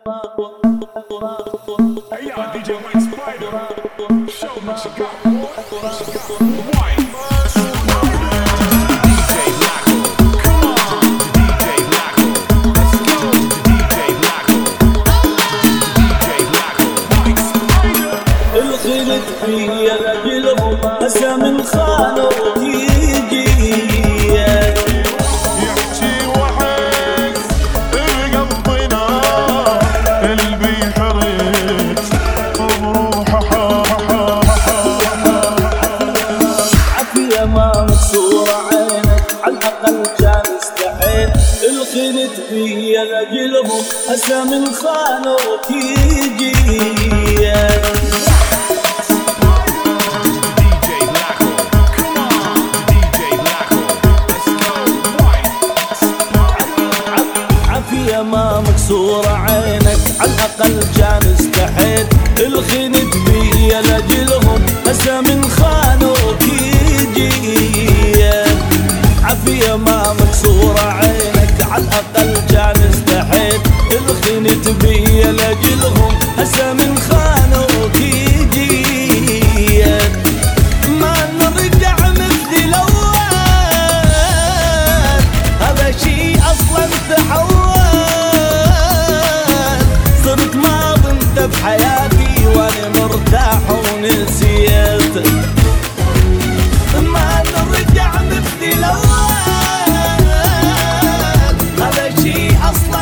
Hey yo, DJ White Spider, show me what you got, boy. White DJ Blacko, come on, DJ Blacko, let's go, DJ Blacko, DJ Blacko, White Spider. الخلت فيا لجلهم هسه من خانه وتيجي يحكي وحش بقلبنا قلبي حريت بروحه عافية ما مكسورة عينك عالأقل كان استحيت الخلت فيا لجلهم هسه من خانه وتيجي ما مكسورة عينك عالأقل كان استحيت الخنت بيا لجلهم هسه من خانوك يجي عافية ما مكسورة عينك عالأقل كان استحيت الخنت بيا لجلهم هسه من خانوك يجي ما نرجع مثل الأول هذا شي أصلا تحول بحياتي وانا مرتاح ونسيت ما نرجع مثل الاول هذا شي اصلا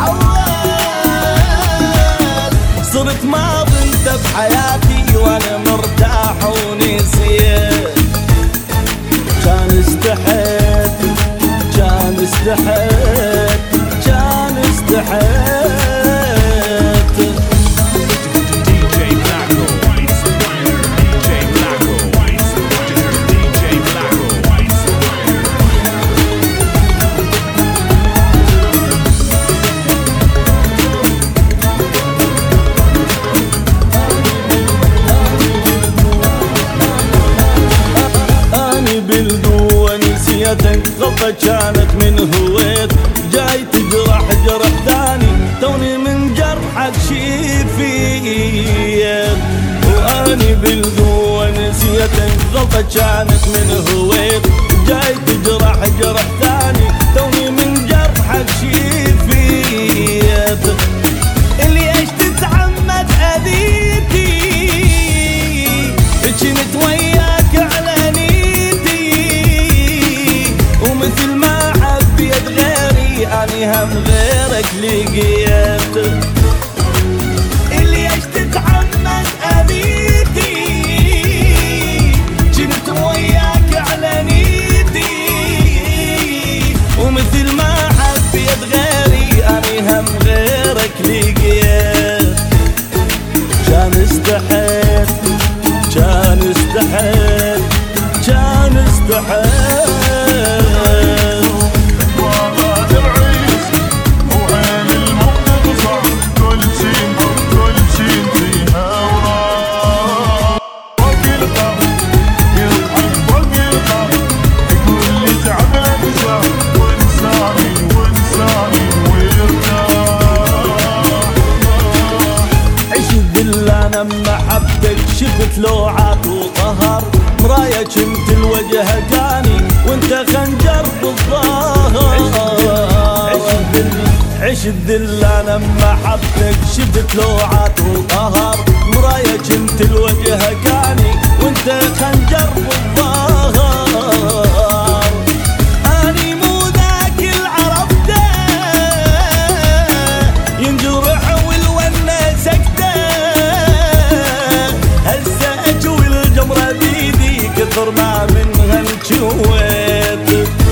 تحول صرت ماضي انت بحياتي وانا مرتاح ونسيت كان استحيت كان استحيت كان استحيت غلطة كانت من هويت جاي تجرح جرح ثاني توني من جرحك شفيت واني بالقوة نسيتك غلطة كانت من هويت جاي تجرح جرح ثاني توني من جرحك شفيت اللي ايش تتعمد اذيتي كنت وياك على مثل ما حبيت غيري أني هم غيرك لقيت اللي ايش تتعمد أذيتي كنت وياك على نيتي ومثل ما حبيت غيري أني هم غيرك لقيت كان استحيت كان استحيت كان استحيت شفت لوعات وطهر مراية كنت الوجه جاني وانت خنجر بالظهر عش الذل انا اما حبتك شفت لوعات وطهر مراية كنت الوجه جاني وانت خنجر بالظهر اني مو ذاك العرفته ينجرح والونه سكته كثر ما منها انجويت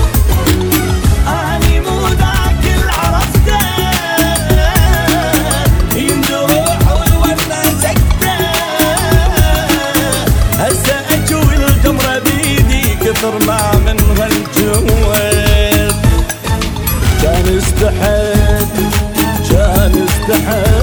اني مو ذاك العرفته ينجرح والونه سكته هسه اجوي الجمره بيدي كثر ما منها انجويت كان استحيت كان استحيت